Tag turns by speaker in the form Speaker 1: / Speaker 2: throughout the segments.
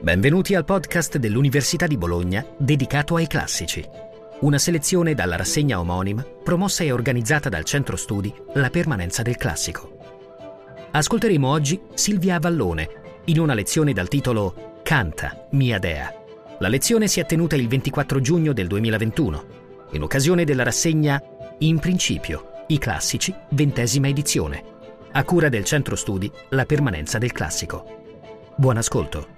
Speaker 1: Benvenuti al podcast dell'Università di Bologna dedicato ai classici. Una selezione dalla rassegna omonima promossa e organizzata dal Centro Studi La Permanenza del Classico. Ascolteremo oggi Silvia Avallone in una lezione dal titolo Canta, mia dea. La lezione si è tenuta il 24 giugno del 2021, in occasione della rassegna In principio, i classici, 20ª edizione, a cura del Centro Studi La Permanenza del Classico. Buon ascolto.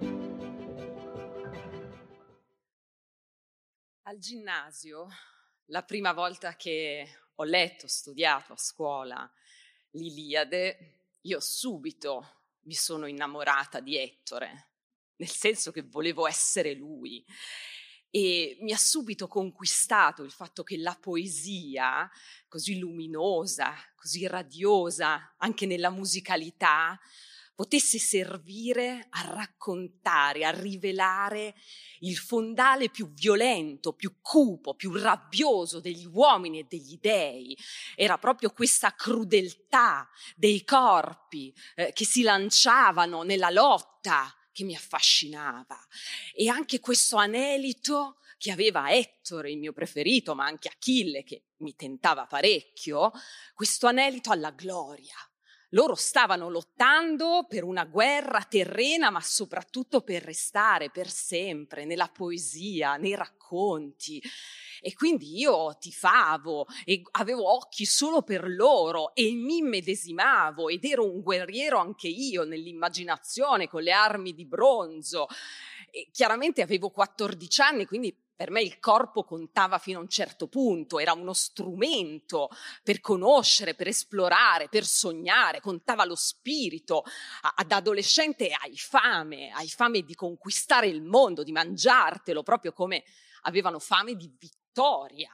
Speaker 2: Al ginnasio, la prima volta che ho letto, studiato a scuola l'Iliade, io subito mi sono innamorata di Ettore, nel senso che volevo essere lui. E mi ha subito conquistato il fatto che la poesia, così luminosa, così radiosa, anche nella musicalità, potesse servire a raccontare, a rivelare il fondale più violento, più cupo, più rabbioso degli uomini e degli dei. Era proprio questa crudeltà dei corpi che si lanciavano nella lotta che mi affascinava. E anche questo anelito che aveva Ettore, il mio preferito, ma anche Achille, che mi tentava parecchio, questo anelito alla gloria. Loro stavano lottando per una guerra terrena, ma soprattutto per restare per sempre nella poesia, nei racconti. E quindi io tifavo e avevo occhi solo per loro e mi immedesimavo ed ero un guerriero anche io nell'immaginazione con le armi di bronzo. E chiaramente avevo 14 anni, quindi per me il corpo contava fino a un certo punto, era uno strumento per conoscere, per esplorare, per sognare, contava lo spirito. Ad adolescente hai fame di conquistare il mondo, di mangiartelo, proprio come avevano fame di vittoria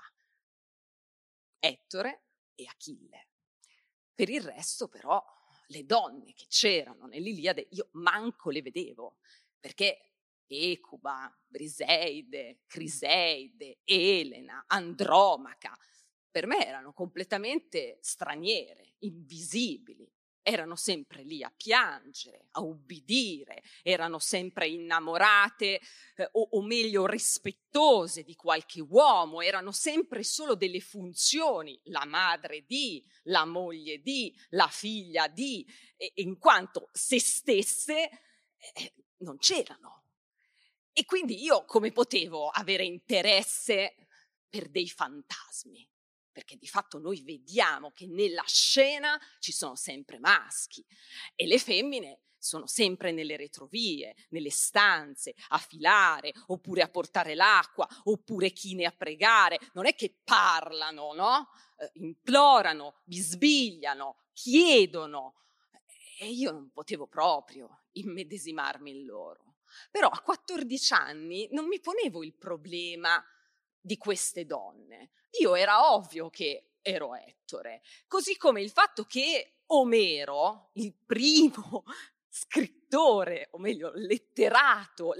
Speaker 2: Ettore e Achille. Per il resto però le donne che c'erano nell'Iliade io manco le vedevo, perché Ecuba, Briseide, Criseide, Elena, Andromaca, per me erano completamente straniere, invisibili. Erano sempre lì a piangere, a ubbidire, erano sempre innamorate o meglio rispettose di qualche uomo, erano sempre solo delle funzioni, la madre di, la moglie di, la figlia di, e in quanto se stesse non c'erano. E quindi io come potevo avere interesse per dei fantasmi? Perché di fatto noi vediamo che nella scena ci sono sempre maschi e le femmine sono sempre nelle retrovie, nelle stanze, a filare, oppure a portare l'acqua, oppure chine a pregare. Non è che parlano, no? Implorano, bisbigliano, chiedono. E io non potevo proprio immedesimarmi in loro. Però a 14 anni non mi ponevo il problema di queste donne. Io era ovvio che ero Ettore, così come il fatto che Omero, il primo scrittore, o meglio letterato,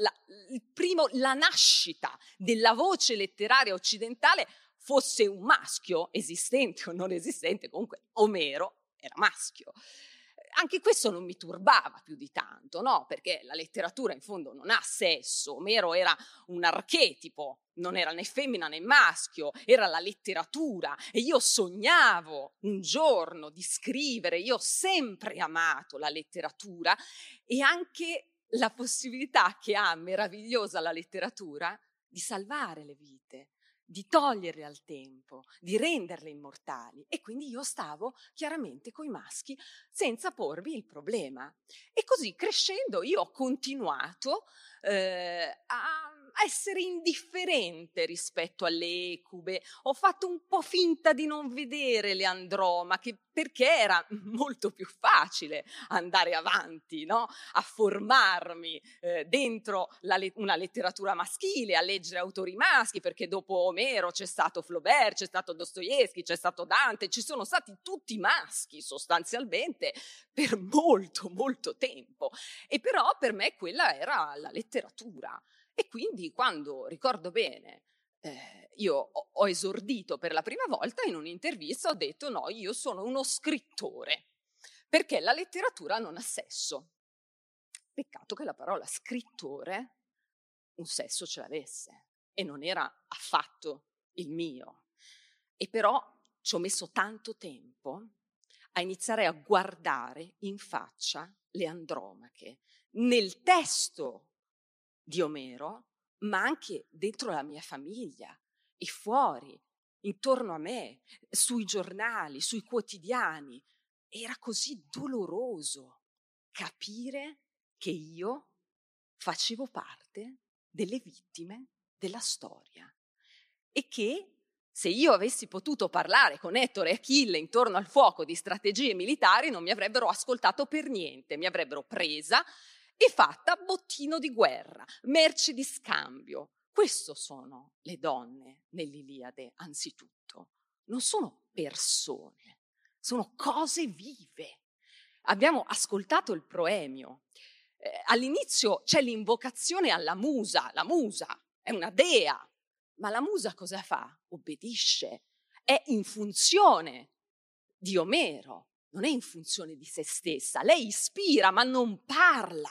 Speaker 2: la nascita della voce letteraria occidentale fosse un maschio, esistente o non esistente, comunque Omero era maschio. Anche questo non mi turbava più di tanto, no? Perché la letteratura in fondo non ha sesso. Omero era un archetipo, non era né femmina né maschio, era la letteratura e io sognavo un giorno di scrivere. Io ho sempre amato la letteratura e anche la possibilità che ha meravigliosa la letteratura di salvare le vite, di toglierle al tempo, di renderle immortali. E quindi io stavo chiaramente coi maschi senza porvi il problema. E così crescendo io ho continuato a essere indifferente rispetto alle Ecube. Ho fatto un po' finta di non vedere le Andromache perché era molto più facile andare avanti, no? A formarmi dentro una letteratura maschile, a leggere autori maschi, perché dopo Omero c'è stato Flaubert, c'è stato Dostoevskij, c'è stato Dante, ci sono stati tutti maschi sostanzialmente per molto, molto tempo. E però per me quella era la letteratura. E quindi quando, ricordo bene, io ho esordito per la prima volta in un'intervista, ho detto no, io sono uno scrittore, perché la letteratura non ha sesso. Peccato che la parola scrittore un sesso ce l'avesse e non era affatto il mio. E però ci ho messo tanto tempo a iniziare a guardare in faccia le Andromache nel testo di Omero, ma anche dentro la mia famiglia e fuori, intorno a me, sui giornali, sui quotidiani. Era così doloroso capire che io facevo parte delle vittime della storia e che se io avessi potuto parlare con Ettore e Achille intorno al fuoco di strategie militari non mi avrebbero ascoltato per niente, mi avrebbero presa e fatta bottino di guerra, merce di scambio. Questo sono le donne nell'Iliade anzitutto, non sono persone, sono cose vive. Abbiamo ascoltato il proemio. All'inizio c'è l'invocazione alla musa, la musa è una dea, ma la musa cosa fa? Obbedisce, è in funzione di Omero, non è in funzione di se stessa, lei ispira ma non parla.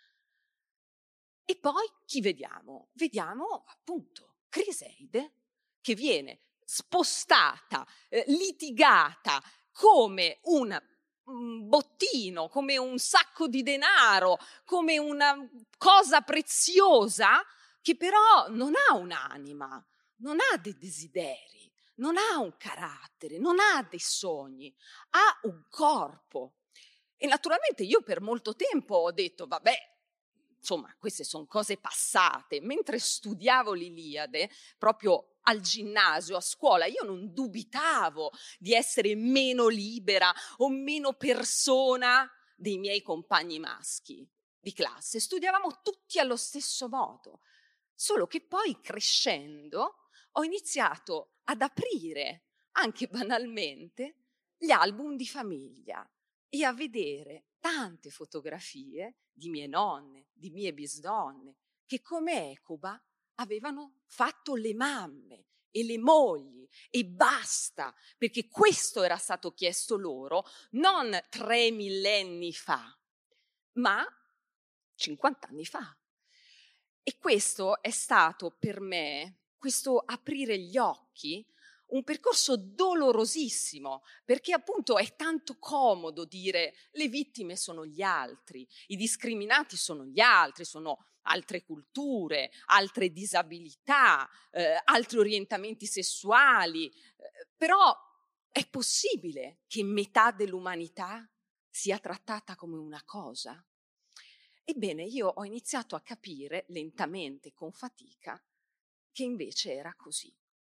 Speaker 2: E poi chi vediamo? Vediamo appunto Criseide che viene spostata, litigata come un bottino, come un sacco di denaro, come una cosa preziosa che però non ha un'anima, non ha dei desideri, non ha un carattere, non ha dei sogni, ha un corpo. E naturalmente io per molto tempo ho detto, vabbè, insomma, queste sono cose passate. Mentre studiavo l'Iliade, proprio al ginnasio, a scuola, io non dubitavo di essere meno libera o meno persona dei miei compagni maschi di classe. Studiavamo tutti allo stesso modo, solo che poi crescendo ho iniziato ad aprire, anche banalmente, gli album di famiglia e a vedere tante fotografie di mie nonne, di mie bisnonne, che come Ecuba avevano fatto le mamme e le mogli e basta, perché questo era stato chiesto loro non 3 millenni fa, ma 50 anni fa. E questo è stato per me, questo aprire gli occhi, un percorso dolorosissimo, perché appunto è tanto comodo dire le vittime sono gli altri, i discriminati sono gli altri, sono altre culture, altre disabilità, altri orientamenti sessuali, però è possibile che metà dell'umanità sia trattata come una cosa? Ebbene, io ho iniziato a capire lentamente, con fatica, che invece era così.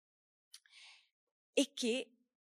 Speaker 2: E che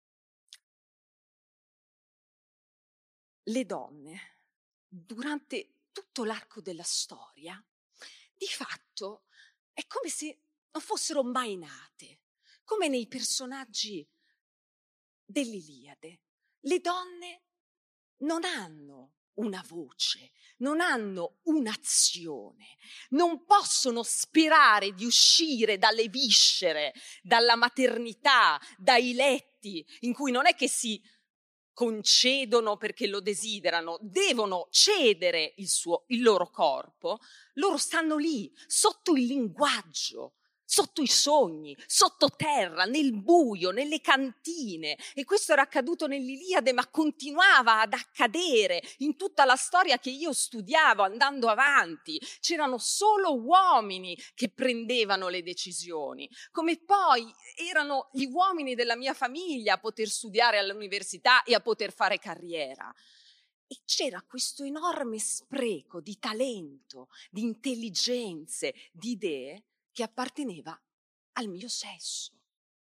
Speaker 2: le donne, durante tutto l'arco della storia, di fatto è come se non fossero mai nate, come nei personaggi dell'Iliade. Le donne non hanno una voce, non hanno un'azione, non possono sperare di uscire dalle viscere, dalla maternità, dai letti, in cui non è che si concedono perché lo desiderano, devono cedere il loro corpo, loro stanno lì, sotto il linguaggio, sotto i sogni, sottoterra, nel buio, nelle cantine. E questo era accaduto nell'Iliade, ma continuava ad accadere in tutta la storia che io studiavo andando avanti. C'erano solo uomini che prendevano le decisioni, come poi erano gli uomini della mia famiglia a poter studiare all'università e a poter fare carriera. E c'era questo enorme spreco di talento, di intelligenze, di idee che apparteneva al mio sesso.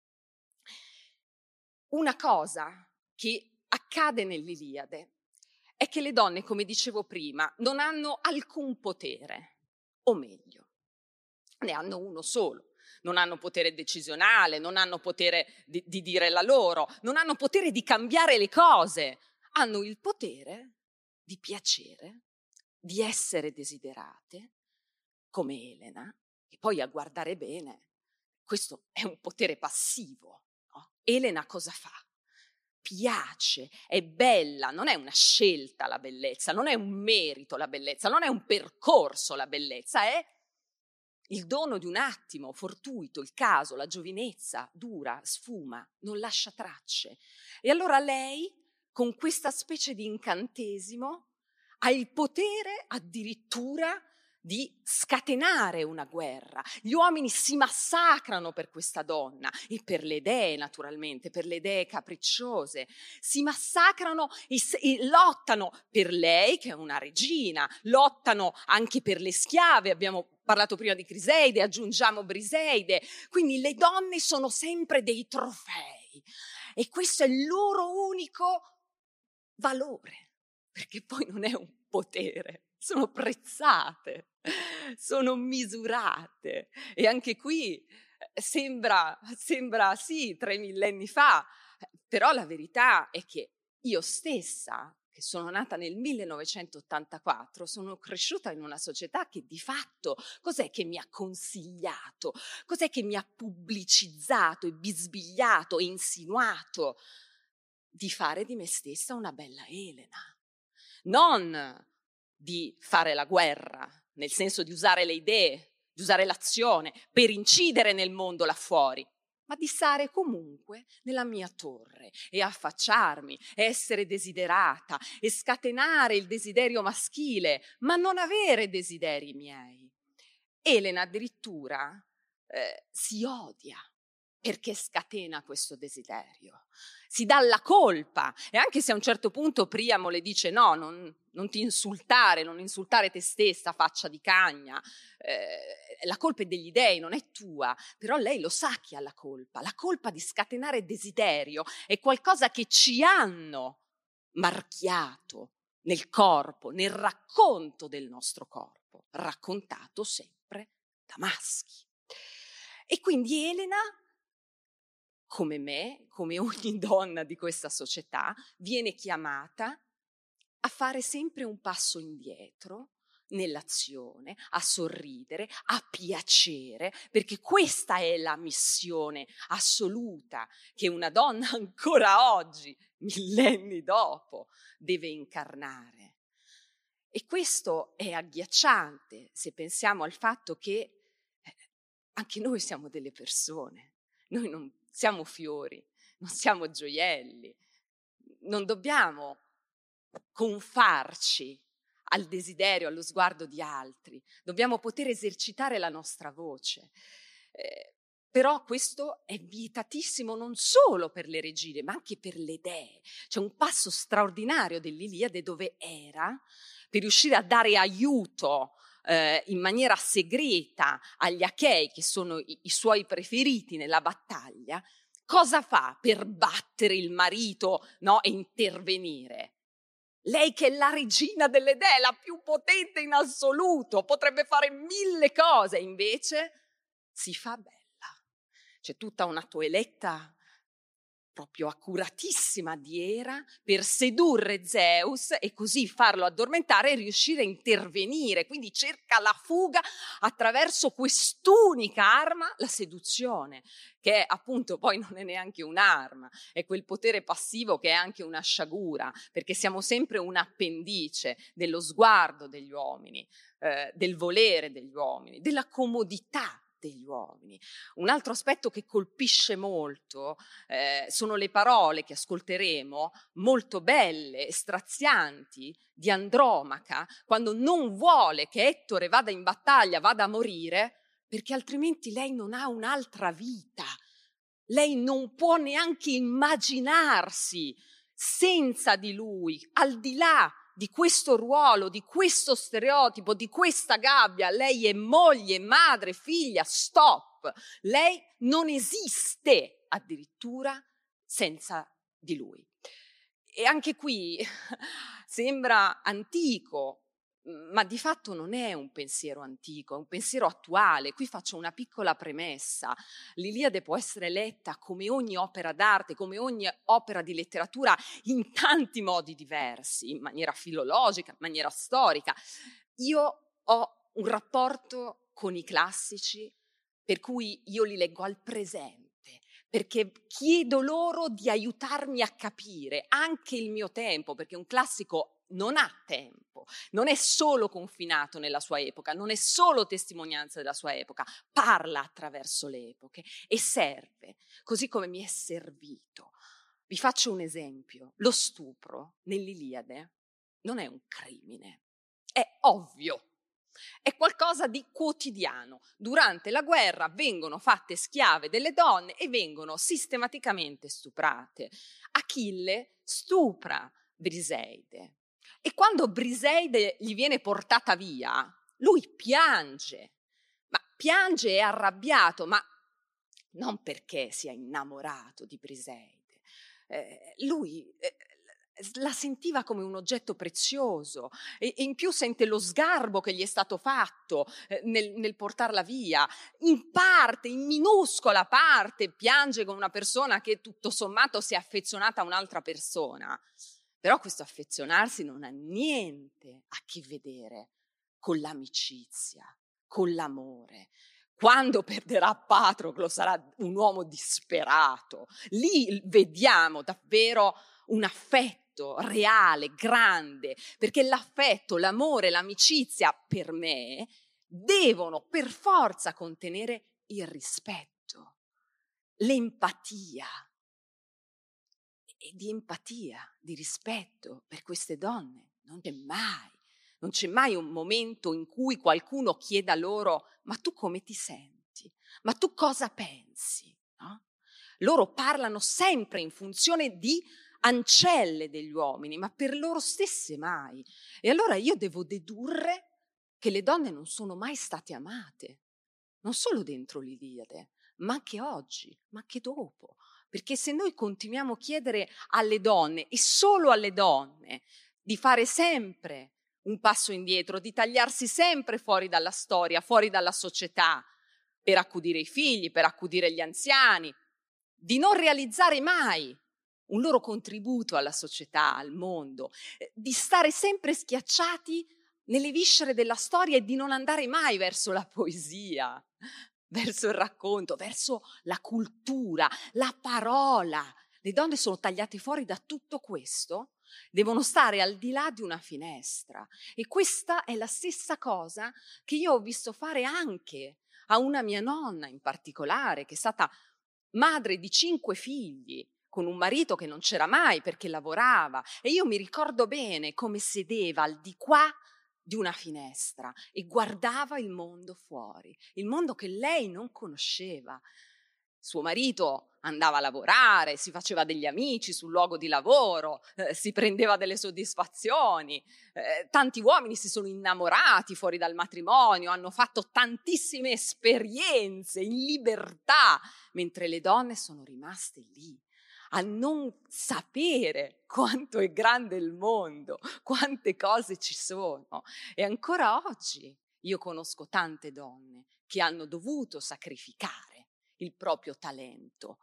Speaker 2: Una cosa che accade nell'Iliade è che le donne, come dicevo prima, non hanno alcun potere, o meglio, ne hanno uno solo. Non hanno potere decisionale, non hanno potere di dire la loro, non hanno potere di cambiare le cose. Hanno il potere di piacere, di essere desiderate, come Elena, che poi a guardare bene, questo è un potere passivo. No? Elena cosa fa? piace, è bella, non è una scelta la bellezza, non è un merito la bellezza, non è un percorso la bellezza, è il dono di un attimo, fortuito, il caso, la giovinezza, dura, sfuma, non lascia tracce. E allora lei, con questa specie di incantesimo, ha il potere addirittura di scatenare una guerra. Gli uomini si massacrano per questa donna e per le dee, naturalmente, per le dee capricciose. Si massacrano e lottano per lei, che è una regina, lottano anche per le schiave. Abbiamo parlato prima di Criseide, aggiungiamo Briseide. Quindi le donne sono sempre dei trofei e questo è il loro unico valore, perché poi non è un potere, sono prezzate, sono misurate. E anche qui sembra sì, 3 millenni fa, però la verità è che io stessa, che sono nata nel 1984, sono cresciuta in una società che di fatto cos'è che mi ha consigliato, cos'è che mi ha pubblicizzato e bisbigliato e insinuato di fare di me stessa una bella Elena, non di fare la guerra, nel senso di usare le idee, di usare l'azione per incidere nel mondo là fuori, ma di stare comunque nella mia torre e affacciarmi, essere desiderata e scatenare il desiderio maschile, ma non avere desideri miei. Elena addirittura si odia perché scatena questo desiderio, si dà la colpa, e anche se a un certo punto Priamo le dice no, non ti insultare, non insultare te stessa, faccia di cagna, la colpa è degli dèi, non è tua, però lei lo sa chi ha la colpa di scatenare desiderio è qualcosa che ci hanno marchiato nel corpo, nel racconto del nostro corpo, raccontato sempre da maschi. E quindi Elena, come me, come ogni donna di questa società, viene chiamata a fare sempre un passo indietro nell'azione, a sorridere, a piacere, perché questa è la missione assoluta che una donna ancora oggi, millenni dopo, deve incarnare. E questo è agghiacciante se pensiamo al fatto che anche noi siamo delle persone, noi non siamo fiori, non siamo gioielli, non dobbiamo confarci al desiderio, allo sguardo di altri, dobbiamo poter esercitare la nostra voce. Però questo è vietatissimo non solo per le regine, ma anche per le dee. C'è un passo straordinario dell'Iliade dove Era, per riuscire a dare aiuto in maniera segreta agli Achei, che sono i suoi preferiti nella battaglia, cosa fa per battere il marito, no, e intervenire? Lei che è la regina delle dee, la più potente in assoluto, potrebbe fare 1000 cose, invece si fa bella. C'è tutta una toeletta proprio accuratissima di Era per sedurre Zeus e così farlo addormentare e riuscire a intervenire. Quindi cerca la fuga attraverso quest'unica arma, la seduzione, che appunto poi non è neanche un'arma, è quel potere passivo che è anche una sciagura, perché siamo sempre un appendice dello sguardo degli uomini, del volere degli uomini, della comodità degli uomini. Un altro aspetto che colpisce molto sono le parole che ascolteremo, molto belle e strazianti, di Andromaca, quando non vuole che Ettore vada in battaglia, vada a morire, perché altrimenti lei non ha un'altra vita. Lei non può neanche immaginarsi senza di lui, al di là di questo ruolo, di questo stereotipo, di questa gabbia. Lei è moglie, madre, figlia, stop. Lei non esiste addirittura senza di lui. E anche qui sembra antico, ma di fatto non è un pensiero antico, è un pensiero attuale. Qui faccio una piccola premessa. L'Iliade può essere letta come ogni opera d'arte, come ogni opera di letteratura, in tanti modi diversi, in maniera filologica, in maniera storica. Io ho un rapporto con i classici per cui io li leggo al presente, perché chiedo loro di aiutarmi a capire anche il mio tempo, perché un classico non ha tempo, non è solo confinato nella sua epoca, non è solo testimonianza della sua epoca, parla attraverso le epoche e serve, così come mi è servito. Vi faccio un esempio: lo stupro nell'Iliade non è un crimine, è ovvio. È qualcosa di quotidiano. Durante la guerra vengono fatte schiave delle donne e vengono sistematicamente stuprate. Achille stupra Briseide e quando Briseide gli viene portata via, lui piange, ma piange e è arrabbiato, ma non perché sia innamorato di Briseide. Lui la sentiva come un oggetto prezioso e in più sente lo sgarbo che gli è stato fatto nel portarla via. In parte, in minuscola parte, piange come una persona che tutto sommato si è affezionata a un'altra persona. Però questo affezionarsi non ha niente a che vedere con l'amicizia, con l'amore. Quando perderà Patroclo sarà un uomo disperato. Lì vediamo davvero un affetto reale, grande, perché l'affetto, l'amore, l'amicizia per me devono per forza contenere il rispetto, l'empatia. E di empatia, di rispetto per queste donne non c'è mai. Non c'è mai un momento in cui qualcuno chieda loro: ma tu come ti senti? Ma tu cosa pensi? No? Loro parlano sempre in funzione di ancelle degli uomini, ma per loro stesse mai. E allora io devo dedurre che le donne non sono mai state amate, non solo dentro l'Iliade, ma anche oggi, ma anche dopo. Perché se noi continuiamo a chiedere alle donne, e solo alle donne, di fare sempre un passo indietro, di tagliarsi sempre fuori dalla storia, fuori dalla società, per accudire i figli, per accudire gli anziani, di non realizzare mai un loro contributo alla società, al mondo, di stare sempre schiacciati nelle viscere della storia e di non andare mai verso la poesia, verso il racconto, verso la cultura, la parola. Le donne sono tagliate fuori da tutto questo, devono stare al di là di una finestra. E questa è la stessa cosa che io ho visto fare anche a una mia nonna in particolare, che è stata madre di 5 figli, con un marito che non c'era mai perché lavorava. E io mi ricordo bene come sedeva al di qua di una finestra e guardava il mondo fuori, il mondo che lei non conosceva. Suo marito andava a lavorare, si faceva degli amici sul luogo di lavoro, si prendeva delle soddisfazioni, tanti uomini si sono innamorati fuori dal matrimonio, hanno fatto tantissime esperienze in libertà, mentre le donne sono rimaste lì a non sapere quanto è grande il mondo, quante cose ci sono. E ancora oggi io conosco tante donne che hanno dovuto sacrificare il proprio talento,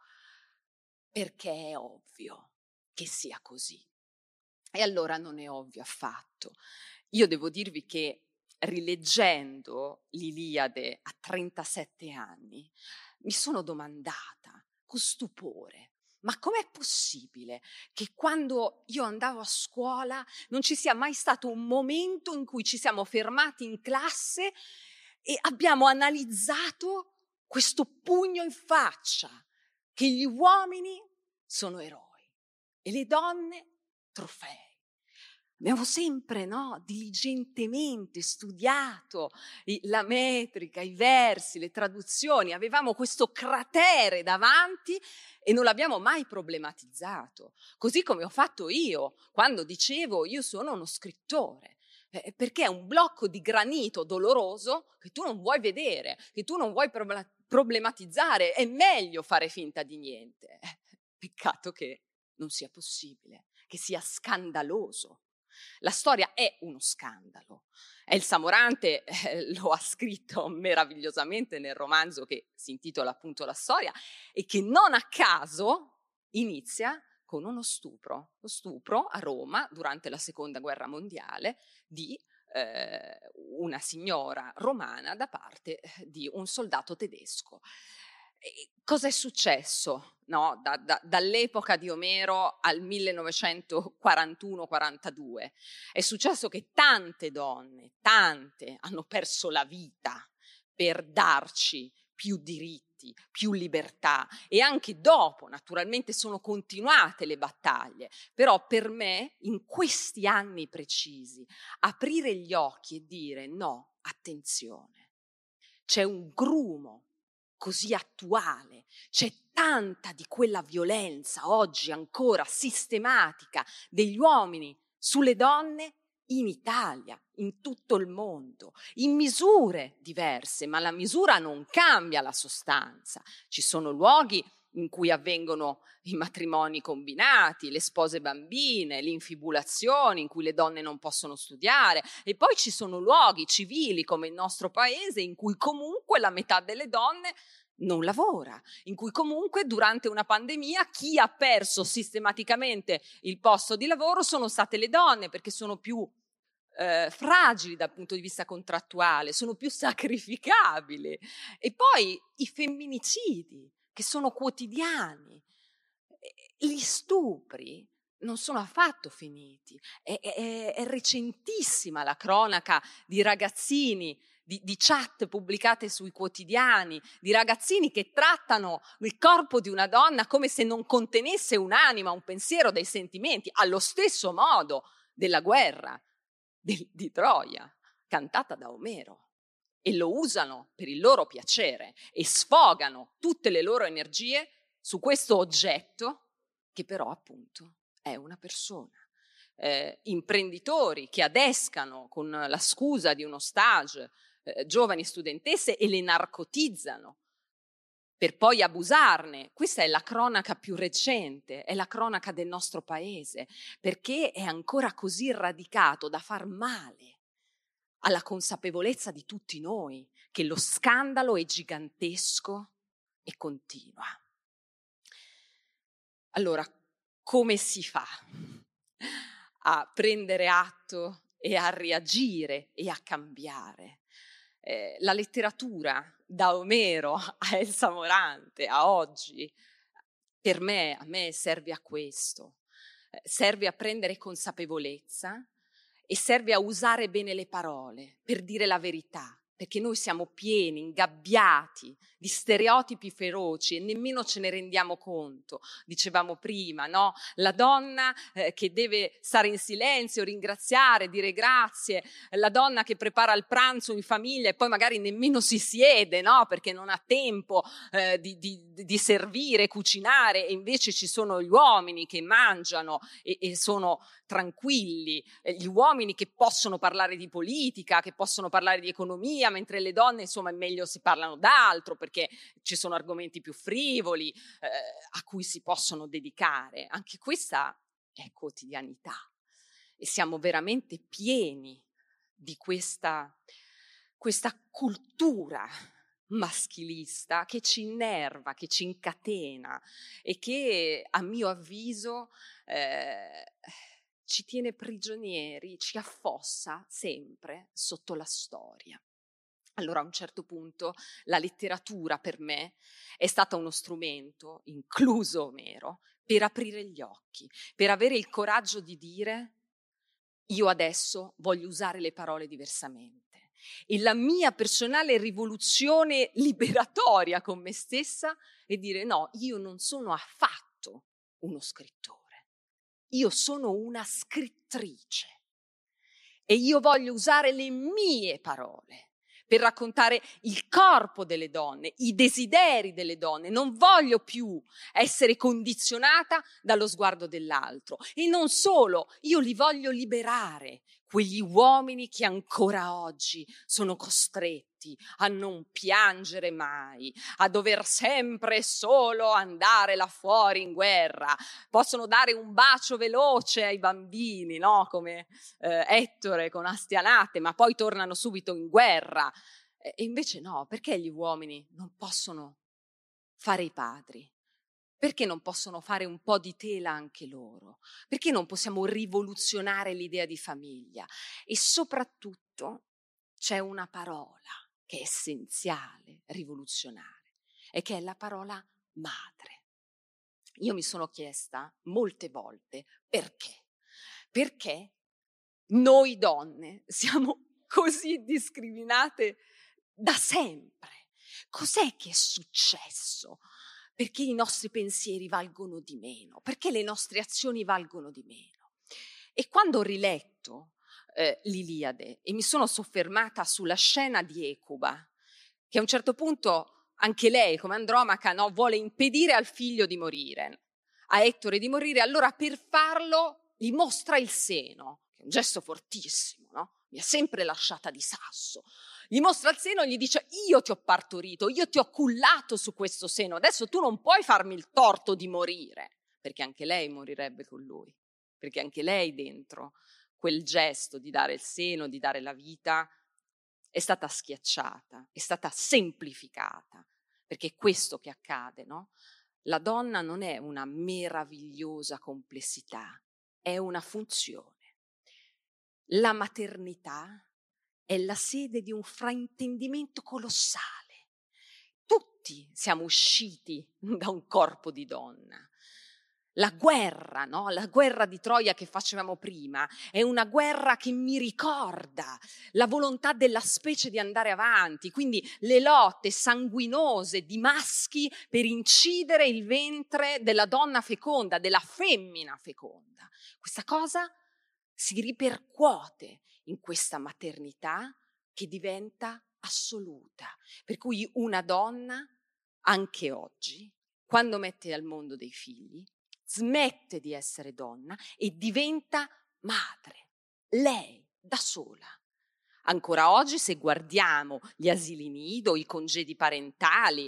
Speaker 2: perché è ovvio che sia così. E allora non è ovvio affatto. Io devo dirvi che rileggendo l'Iliade a 37 anni mi sono domandata con stupore: ma com'è possibile che quando io andavo a scuola non ci sia mai stato un momento in cui ci siamo fermati in classe e abbiamo analizzato questo pugno in faccia, che gli uomini sono eroi e le donne trofei. Abbiamo sempre, diligentemente studiato la metrica, i versi, le traduzioni, avevamo questo cratere davanti e non l'abbiamo mai problematizzato, così come ho fatto io quando dicevo io sono uno scrittore, perché è un blocco di granito doloroso che tu non vuoi vedere, che tu non vuoi problematizzare, è meglio fare finta di niente. Peccato che non sia possibile, che sia scandaloso. La storia è uno scandalo. Elsa Morante lo ha scritto meravigliosamente nel romanzo che si intitola appunto La storia e che non a caso inizia con uno stupro. Lo stupro a Roma durante la Seconda Guerra Mondiale di una signora romana da parte di un soldato tedesco. Cosa è successo, no? Dall'epoca di Omero al 1941-42? È successo che tante donne, hanno perso la vita per darci più diritti, più libertà, e anche dopo naturalmente sono continuate le battaglie, però per me in questi anni precisi aprire gli occhi e dire no, attenzione, c'è un grumo così attuale, c'è tanta di quella violenza oggi ancora sistematica degli uomini sulle donne in Italia, in tutto il mondo, in misure diverse, ma la misura non cambia la sostanza. Ci sono luoghi in cui avvengono i matrimoni combinati, le spose bambine, l'infibulazione, in cui le donne non possono studiare, e poi ci sono luoghi civili come il nostro paese in cui comunque la metà delle donne non lavora, in cui comunque durante una pandemia chi ha perso sistematicamente il posto di lavoro sono state le donne, perché sono più fragili dal punto di vista contrattuale, sono più sacrificabili. E poi i femminicidi, che sono quotidiani, gli stupri non sono affatto finiti. È recentissima la cronaca di ragazzini, di chat pubblicate sui quotidiani, di ragazzini che trattano il corpo di una donna come se non contenesse un'anima, un pensiero, dei sentimenti, allo stesso modo della guerra di Troia, cantata da Omero, e lo usano per il loro piacere e sfogano tutte le loro energie su questo oggetto che però appunto è una persona. Imprenditori che adescano con la scusa di uno stage giovani studentesse e le narcotizzano per poi abusarne. Questa è la cronaca più recente, è la cronaca del nostro paese, perché è ancora così radicato da far male alla consapevolezza di tutti noi che lo scandalo è gigantesco e continua. Allora, come si fa a prendere atto e a reagire e a cambiare? La letteratura, da Omero a Elsa Morante a oggi, a me serve a questo, serve a prendere consapevolezza e serve a usare bene le parole per dire la verità, perché noi siamo pieni, ingabbiati di stereotipi feroci e nemmeno ce ne rendiamo conto. Dicevamo prima, no? La donna che deve stare in silenzio, ringraziare, dire grazie, la donna che prepara il pranzo in famiglia e poi magari nemmeno si siede, no? Perché non ha tempo di servire, cucinare, e invece ci sono gli uomini che mangiano e sono tranquilli, gli uomini che possono parlare di politica, che possono parlare di economia, mentre le donne insomma è meglio si parlano d'altro perché ci sono argomenti più frivoli a cui si possono dedicare. Anche questa è quotidianità e siamo veramente pieni di questa cultura maschilista che ci innerva, che ci incatena e che a mio avviso ci tiene prigionieri, ci affossa sempre sotto la storia. Allora a un certo punto la letteratura per me è stata uno strumento, incluso Omero, per aprire gli occhi, per avere il coraggio di dire io adesso voglio usare le parole diversamente. E la mia personale rivoluzione liberatoria con me stessa è dire no, io non sono affatto uno scrittore. Io sono una scrittrice e io voglio usare le mie parole per raccontare il corpo delle donne, i desideri delle donne. Non voglio più essere condizionata dallo sguardo dell'altro. E non solo, io li voglio liberare, quegli uomini che ancora oggi sono costretti a non piangere mai, a dover sempre solo andare là fuori in guerra. Possono dare un bacio veloce ai bambini, no? Come Ettore con Astianate, ma poi tornano subito in guerra. E invece no, perché gli uomini non possono fare i padri? Perché non possono fare un po' di tela anche loro? Perché non possiamo rivoluzionare l'idea di famiglia? E soprattutto c'è una parola che è essenziale rivoluzionare e che è la parola madre. Io mi sono chiesta molte volte perché? Perché noi donne siamo così discriminate da sempre. Cos'è che è successo? Perché i nostri pensieri valgono di meno? Perché le nostre azioni valgono di meno? E quando ho riletto l'Iliade e mi sono soffermata sulla scena di Ecuba, che a un certo punto anche lei, come Andromaca, no, vuole impedire al figlio di morire, a Ettore di morire, allora per farlo gli mostra il seno, che è un gesto fortissimo, no? Mi ha sempre lasciata di sasso. Gli mostra il seno e gli dice: io ti ho partorito, io ti ho cullato su questo seno, adesso tu non puoi farmi il torto di morire, perché anche lei morirebbe con lui, perché anche lei dentro quel gesto di dare il seno, di dare la vita, è stata schiacciata, è stata semplificata, perché è questo che accade, no? La donna non è una meravigliosa complessità, è una funzione. La maternità è la sede di un fraintendimento colossale. Tutti siamo usciti da un corpo di donna. La guerra, no? La guerra di Troia che facevamo prima è una guerra che mi ricorda la volontà della specie di andare avanti, quindi le lotte sanguinose di maschi per incidere il ventre della donna feconda, della femmina feconda. Questa cosa si ripercuote in questa maternità che diventa assoluta, per cui una donna, anche oggi, quando mette al mondo dei figli, smette di essere donna e diventa madre, lei da sola. Ancora oggi, se guardiamo gli asili nido, i congedi parentali,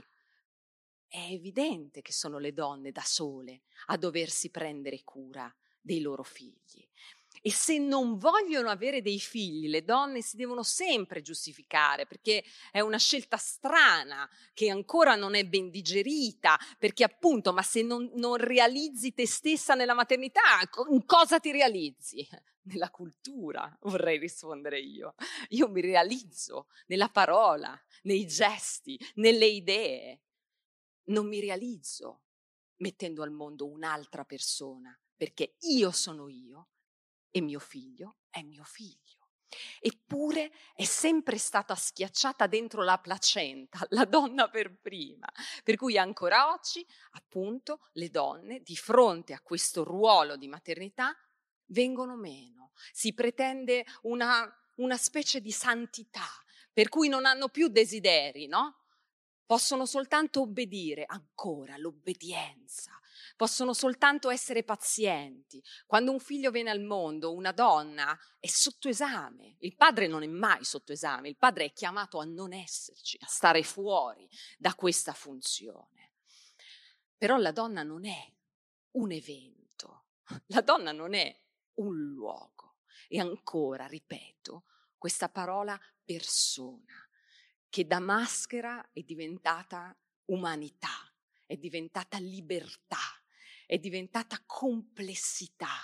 Speaker 2: è evidente che sono le donne da sole a doversi prendere cura dei loro figli. E se non vogliono avere dei figli, le donne si devono sempre giustificare, perché è una scelta strana, che ancora non è ben digerita, perché appunto, ma se non realizzi te stessa nella maternità, in cosa ti realizzi? Nella cultura, vorrei rispondere io. Io mi realizzo nella parola, nei gesti, nelle idee. Non mi realizzo mettendo al mondo un'altra persona, perché io sono io e mio figlio è mio figlio. Eppure è sempre stata schiacciata dentro la placenta, la donna per prima. Per cui ancora oggi, appunto, le donne di fronte a questo ruolo di maternità vengono meno. Si pretende una specie di santità, per cui non hanno più desideri, no? Possono soltanto obbedire, ancora l'obbedienza, possono soltanto essere pazienti. Quando un figlio viene al mondo, una donna è sotto esame, il padre non è mai sotto esame, il padre è chiamato a non esserci, a stare fuori da questa funzione. Però la donna non è un evento, la donna non è un luogo. E ancora, ripeto, questa parola persona, che da maschera è diventata umanità, è diventata libertà, è diventata complessità.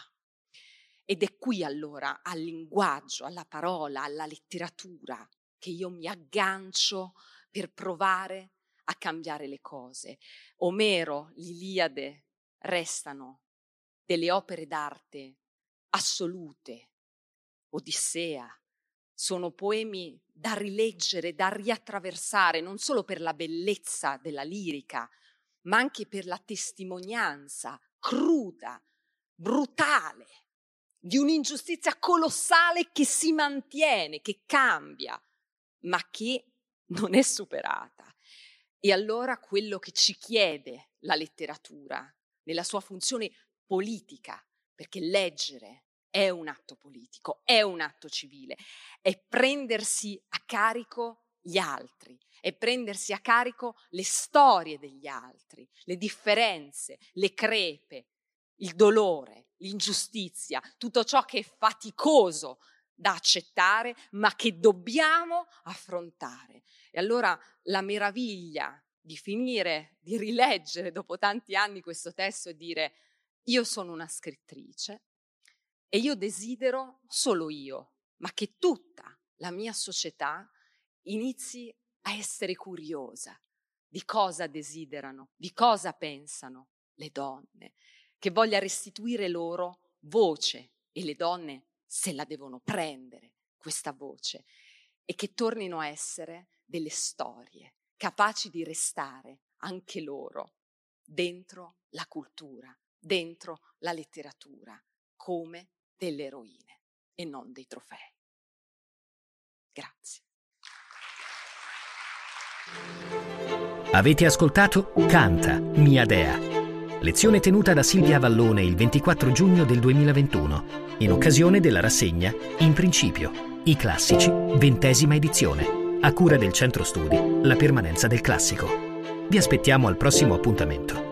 Speaker 2: Ed è qui allora al linguaggio, alla parola, alla letteratura che io mi aggancio per provare a cambiare le cose. Omero, l'Iliade restano delle opere d'arte assolute. Odissea sono poemi da rileggere, da riattraversare, non solo per la bellezza della lirica, ma anche per la testimonianza cruda, brutale, di un'ingiustizia colossale che si mantiene, che cambia, ma che non è superata. E allora quello che ci chiede la letteratura, nella sua funzione politica, perché leggere è un atto politico, è un atto civile, è prendersi a carico gli altri, è prendersi a carico le storie degli altri, le differenze, le crepe, il dolore, l'ingiustizia, tutto ciò che è faticoso da accettare, ma che dobbiamo affrontare. E allora la meraviglia di finire, di rileggere dopo tanti anni questo testo e dire: io sono una scrittrice e io desidero solo io, ma che tutta la mia società inizi a essere curiosa di cosa desiderano, di cosa pensano le donne, che voglia restituire loro voce, e le donne se la devono prendere questa voce, e che tornino a essere delle storie capaci di restare anche loro dentro la cultura, dentro la letteratura, come delle eroine e non dei trofei. Grazie.
Speaker 1: Avete ascoltato Canta, mia dea. Lezione tenuta da Silvia Avallone il 24 giugno del 2021, in occasione della rassegna In Principio, i classici, 20ª edizione, a cura del Centro Studi, la permanenza del classico. Vi aspettiamo al prossimo appuntamento.